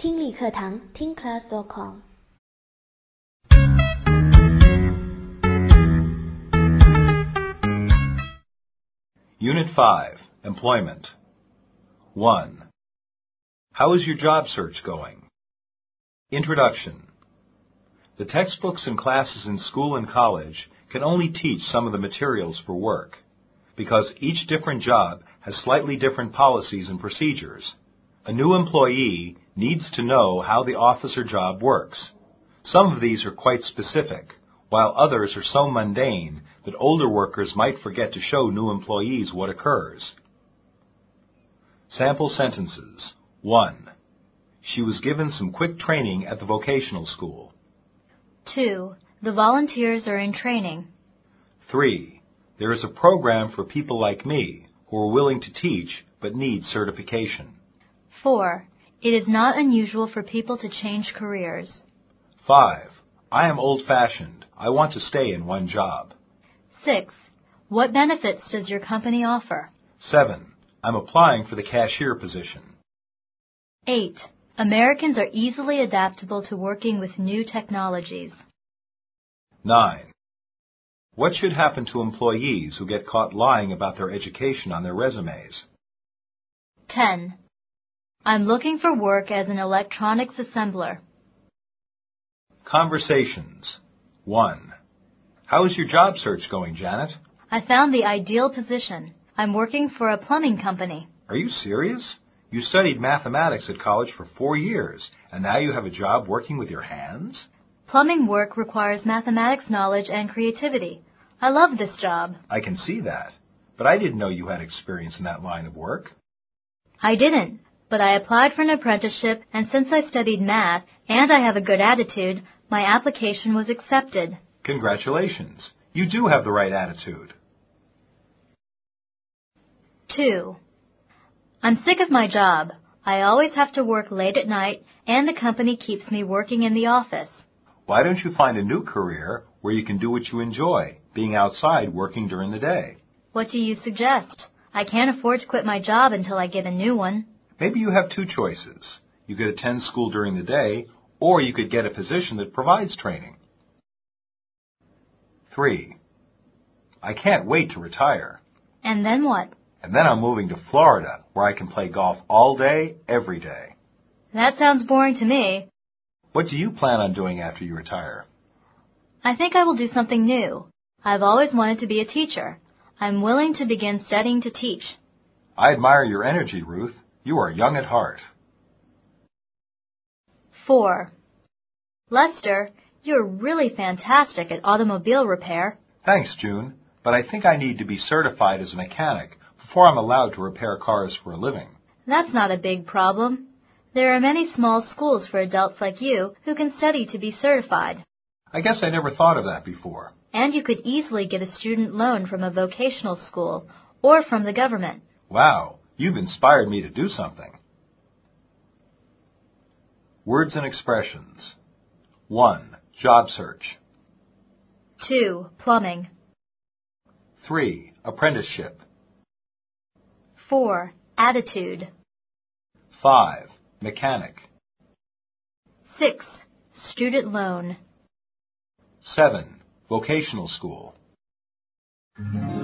听力课堂听 class.com。 Unit 5, Employment. 1. How is your job search going? Introduction. The textbooks and classes in school and college can only teach some of the materials for work, because each different job has slightly different policies and procedures. A new employee needs to know how the office or job works. Some of these are quite specific, while others are so mundane that older workers might forget to show new employees what occurs. Sample sentences. 1. She was given some quick training at the vocational school. 2. The volunteers are in training. 3. There is a program for people like me who are willing to teach but need certification. 4. It is not unusual for people to change careers. 5. I am old-fashioned. I want to stay in one job. 6. What benefits does your company offer? 7. I'm applying for the cashier position. 8. Americans are easily adaptable to working with new technologies. 9. What should happen to employees who get caught lying about their education on their resumes? 10. I'm looking for work as an electronics assembler. Conversations. 1. How is your job search going, Janet? I found the ideal position. I'm working for a plumbing company. Are you serious? You studied mathematics at college for 4 years, and now you have a job working with your hands? Plumbing work requires mathematics knowledge and creativity. I love this job. I can see that, but I didn't know you had experience in that line of work. I didn't, but I applied for an apprenticeship, and since I studied math and I have a good attitude, my application was accepted. Congratulations. You do have the right attitude. 2. I'm sick of my job. I always have to work late at night, and the company keeps me working in the office. Why don't you find a new career where you can do what you enjoy, being outside working during the day? What do you suggest? I can't afford to quit my job until I get a new one. Maybe you have 2 choices. You could attend school during the day, or you could get a position that provides training. 3. I can't wait to retire. And then what? And then I'm moving to Florida, where I can play golf all day, every day. That sounds boring to me. What do you plan on doing after you retire? I think I will do something new. I've always wanted to be a teacher. I'm willing to begin studying to teach. I admire your energy, Ruth. You are young at heart. 4. Lester, you're really fantastic at automobile repair. Thanks, June, but I think I need to be certified as a mechanic before I'm allowed to repair cars for a living. That's not a big problem. There are many small schools for adults like you who can study to be certified. I guess I never thought of that before. And you could easily get a student loan from a vocational school or from the government. Wow, you've inspired me to do something. Words and expressions. 1. Job search. 2. Plumbing. 3. Apprenticeship. 4. Attitude. 5. Mechanic. 6. Student loan. 7. Vocational school.